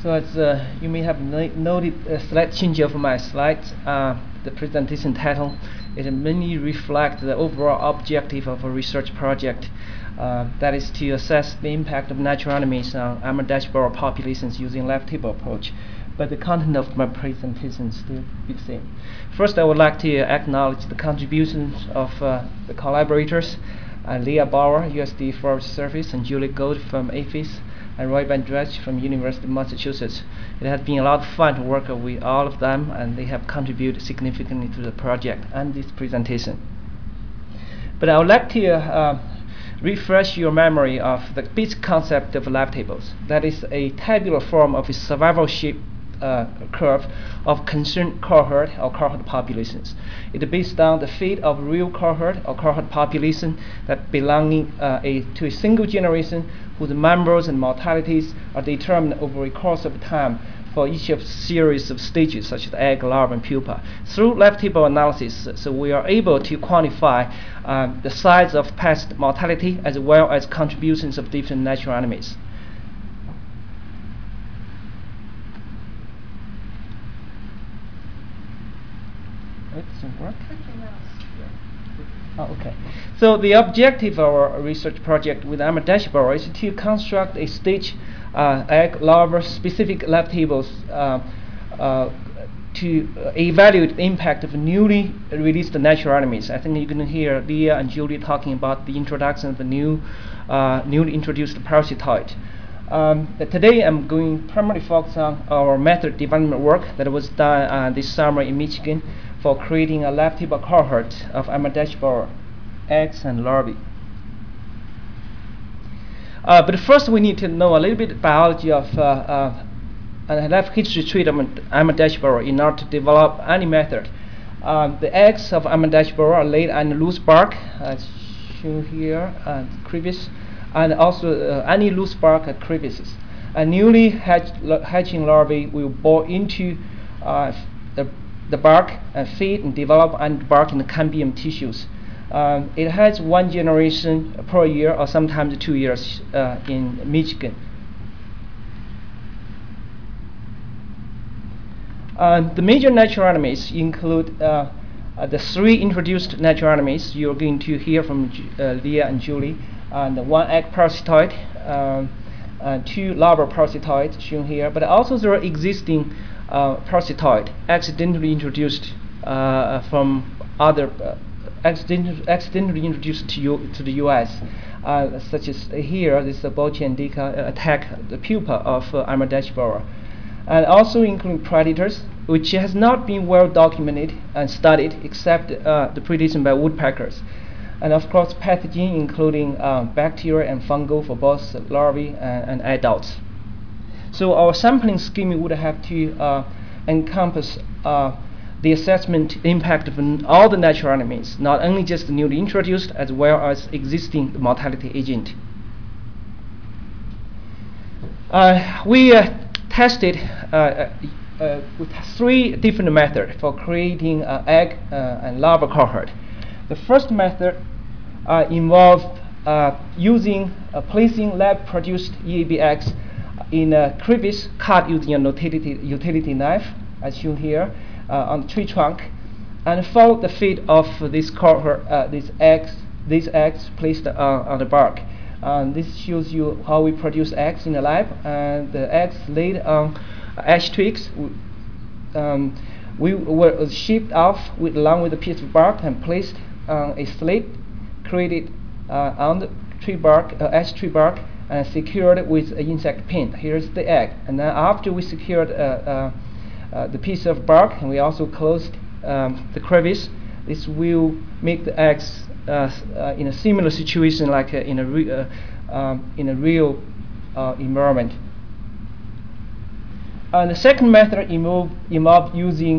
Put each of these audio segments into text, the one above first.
So as you may have noted a slight change of my slides, the presentation title, it mainly reflects the overall objective of a research project, that is to assess the impact of natural enemies on Ahmadiyya populations using lab table approach. But the content of my presentation still be the same. First, I would like to acknowledge the contributions of the collaborators, Leah Bauer, USD Forest Service, and Julie Gold from APHIS, and Roy Van Dredge from University of Massachusetts. It has been a lot of fun to work with all of them, and they have contributed significantly to the project and this presentation. But I would like to refresh your memory of the basic concept of lab tables. That is a tabular form of a survivalship curve of concerned cohort or cohort populations. It is based on the fate of real cohort or cohort population that belonging to a single generation whose members and mortalities are determined over a course of time for each of series of stages such as egg, larva, and pupa. Through lab table analysis, so we are able to quantify the size of past mortality as well as contributions of different natural enemies. It doesn't work? Oh, okay. So the objective of our research project with Ahmadiyya borer is to construct a stage egg larva specific lab tables to evaluate the impact of newly released natural enemies. I think you can hear Leah and Julie talking about the introduction of the newly introduced parasitoid. Today I'm going primarily focus on our method development work that was done this summer in Michigan for creating a lab table cohort of Ahmadiyya borer eggs and larvae. But first we need to know a little bit biology of and life history trait of Ahmadiyya borer in order to develop any method. The eggs of Ahmadiyya borer are laid on loose bark, as shown here, crevice, and also any loose bark at crevices. A newly hatching larvae will bore into the bark and feed and develop and bark in the cambium tissues. It has one generation per year or sometimes 2 years in Michigan. The major natural enemies include the 3 introduced natural enemies you're going to hear from Leah and Julie, and 1 egg parasitoid, 2 larva parasitoids shown here, but also there are existing parasitoid accidentally introduced from other accidentally introduced to the U.S. Such as here, this Boccia indica attack the pupa of Ahmadiyya borer, and also include predators, which has not been well documented and studied except the predation by woodpeckers, and of course pathogen including bacteria and fungal for both larvae and adults. So our sampling scheme would have to encompass the assessment impact of all the natural enemies, not only just the newly introduced as well as existing mortality agent. We tested with 3 different methods for creating egg and larva cohort. The first method involved placing lab-produced EAB eggs in a crevice cut using a utility knife, as shown here, on the tree trunk, and follow the fate of this cohort, these eggs placed on the bark. This shows you how we produce eggs in the lab, and the eggs laid on ash twigs. We were shipped off along with a piece of bark and placed on a slate created on the tree bark, ash tree bark, and secured with an insect pin. Here's the egg, and then after we secured the piece of bark, and we also closed the crevice, this will make the eggs in a similar situation like in a real environment. The second method involved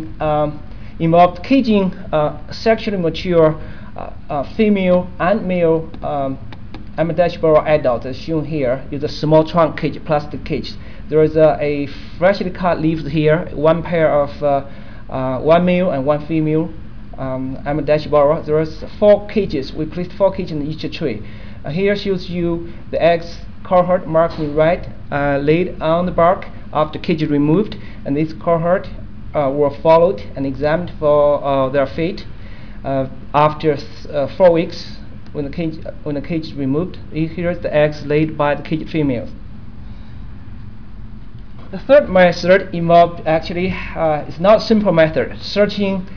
caging sexually mature female and male Ahmadiyya borer adults, as shown here, is a small trunk cage, plastic cage. There is a freshly cut leaves here, 1 pair of 1 male and 1 female Ahmadiyya borer. There is 4 cages. We placed 4 cages in each tree. Here shows you the eggs cohort marked in red, laid on the bark after cage removed, and this cohort were followed and examined for their fate. After 4 weeks, when the cage is removed, here is the eggs laid by the caged females. The third method involved actually is not a simple method, searching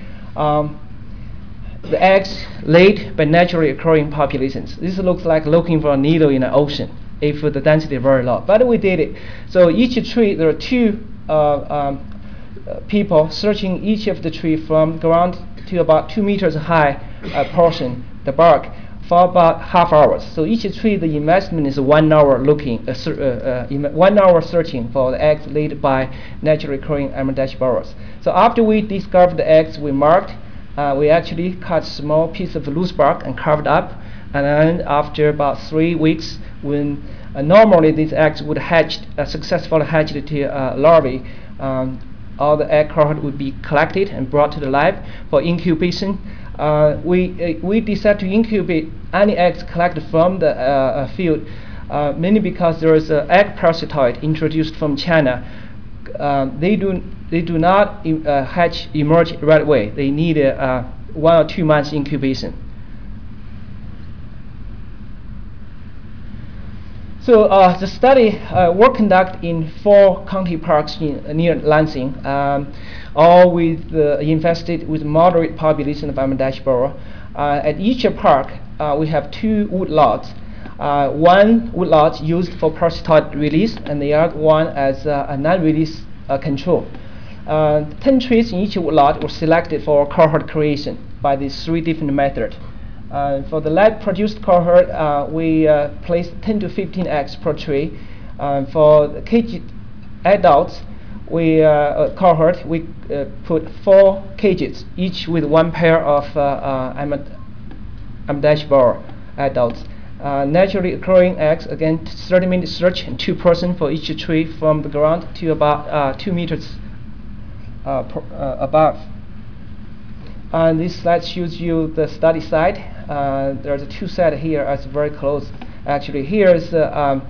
the eggs laid by naturally occurring populations. This looks like looking for a needle in an ocean if the density is very low. But we did it. So each tree, there are two people searching each of the tree from ground to about 2 meters high portion, the bark, for about half hours. So each tree, the investment is 1 hour looking, 1 hour searching for the eggs laid by naturally occurring Armadillo burrows. So after we discovered the eggs, we marked. We actually cut small piece of loose bark and carved up. And then after about 3 weeks, when normally these eggs would hatch, successfully hatch to larvae, all the egg cohort would be collected and brought to the lab for incubation. We decided to incubate any eggs collected from the field, mainly because there is an egg parasitoid introduced from China. They do not emerge right away. They need 1 or 2 months incubation. So the study was conducted in 4 county parks near Lansing, all with infested with moderate population of Armadillo burrow. At each park, we have 2 woodlots. One woodlot used for parasitoid release, and the other one as a non-release control. 10 trees in each woodlot were selected for cohort creation by these 3 different methods. For the lab-produced cohort, we placed 10 to 15 eggs per tree. For the caged adults, cohort, we put 4 cages, each with 1 pair of Armadillo burrow adults. Naturally occurring eggs, again, 30-minute search and 2 persons for each tree from the ground to about 2 meters above. And this slide shows you the study site. There's 2 sites here, it's very close. Actually, here is our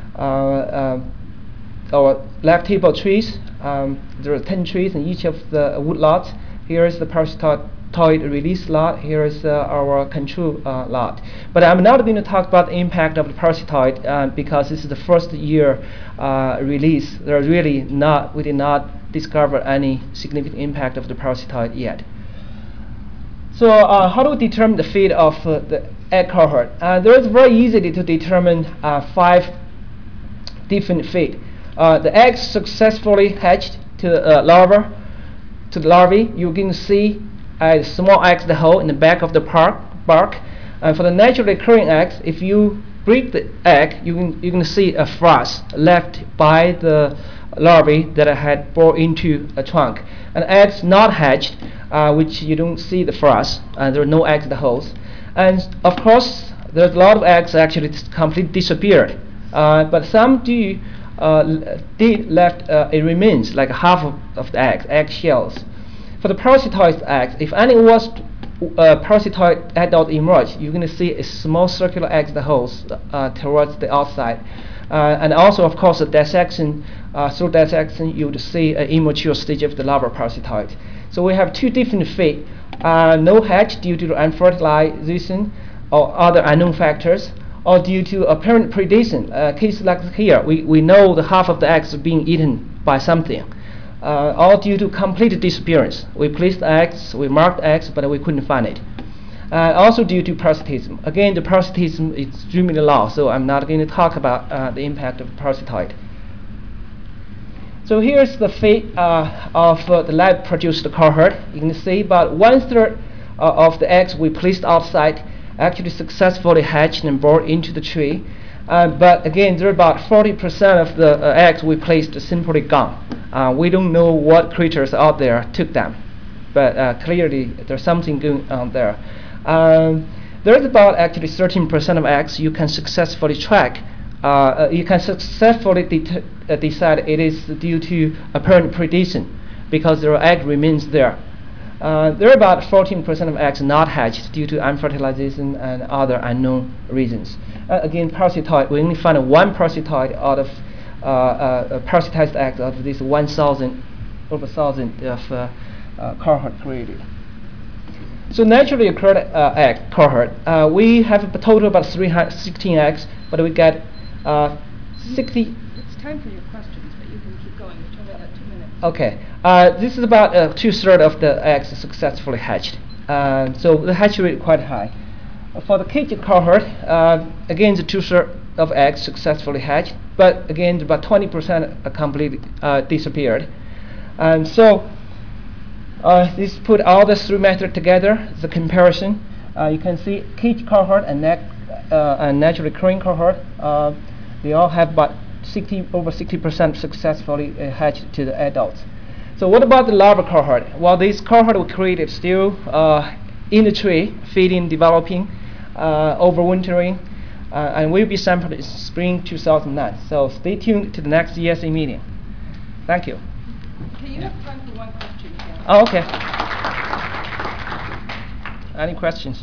lab table trees. There are 10 trees in each of the woodlots. Here is the parasitoid release lot. Here is our control lot. But I'm not going to talk about the impact of the parasitoid because this is the first year release. We did not discover any significant impact of the parasitoid yet. So how do we determine the fate of the egg cohort? There is very easily to determine 5 different fate. The eggs successfully hatched to the larvae. You can see a small eggs the hole in the back of the bark. For the naturally occurring eggs, if you break the egg, you can see a frost left by the larvae that had bore into a trunk. And eggs not hatched, which you don't see the frost, there are no eggs in the holes. And of course, there's a lot of eggs actually completely disappeared, but some did left it remains like half of the egg shells. For the parasitoid eggs, if any was parasitoid adult emerge, you're going to see a small circular eggs the holes towards the outside. And also, of course, the dissection, through dissection, you would see an immature stage of the larval parasitoid. So we have 2 different fate. No hatch due to unfertilization or other unknown factors, or due to apparent predation. Case like here, we know the half of the eggs are being eaten by something. All due to complete disappearance. We placed eggs, we marked eggs, but we couldn't find it. Also due to parasitism. Again, the parasitism is extremely low, so I'm not going to talk about the impact of parasitoid. So here's the fate of the lab-produced cohort. You can see about 1/3 of the eggs we placed outside actually successfully hatched and bore into the tree. But again, there are about 40% of the eggs we placed simply gone. We don't know what creatures out there took them, but clearly there's something going on there. There's about actually 13% of eggs you can successfully track. You can successfully decide it is due to apparent predation because their egg remains there. There are about 14% of eggs not hatched due to unfertilization and other unknown reasons. Again, parasitoid, we only found 1 parasitoid out of parasitized eggs of this 1,000 over 1,000 of cohort created. So naturally occurred egg cohort, we have a total about 316 eggs, but we get 60. It's time for your questions, but you can keep going. You've only got 2 minutes. Okay, this is about 2/3 of the eggs successfully hatched. So the hatch rate quite high. For the caged cohort, again the 2/3 of eggs successfully hatched, but again about 20% completely disappeared. And so this put all the three methods together, the comparison. You can see caged cohort and naturally occurring cohort, they all have about over 60% successfully hatched to the adults. So what about the larva cohort? Well, this cohort we created still in the tree, feeding, developing, overwintering, and will be sampled in spring 2009. So stay tuned to the next ESA meeting. Thank you. Okay, you have time for one question. Yeah. Oh, okay. Any questions?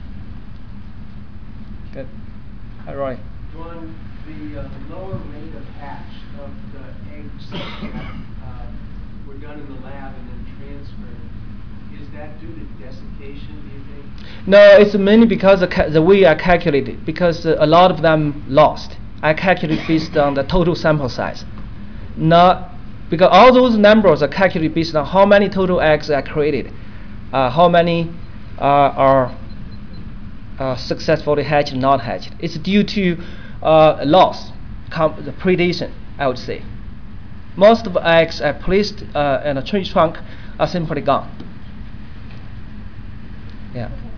Good. All right. John, the lower rate of hatch of the eggs that were done in the lab and then transferred, is that due to desiccation, do you think? No, it's mainly because the way I calculated, because a lot of them lost. I calculated based on the total sample size. Not because all those numbers are calculated based on how many total eggs are created, how many are successfully hatched and not hatched. It's due to loss, the predation, I would say. Most of the eggs are placed in a tree trunk are simply gone. Yeah.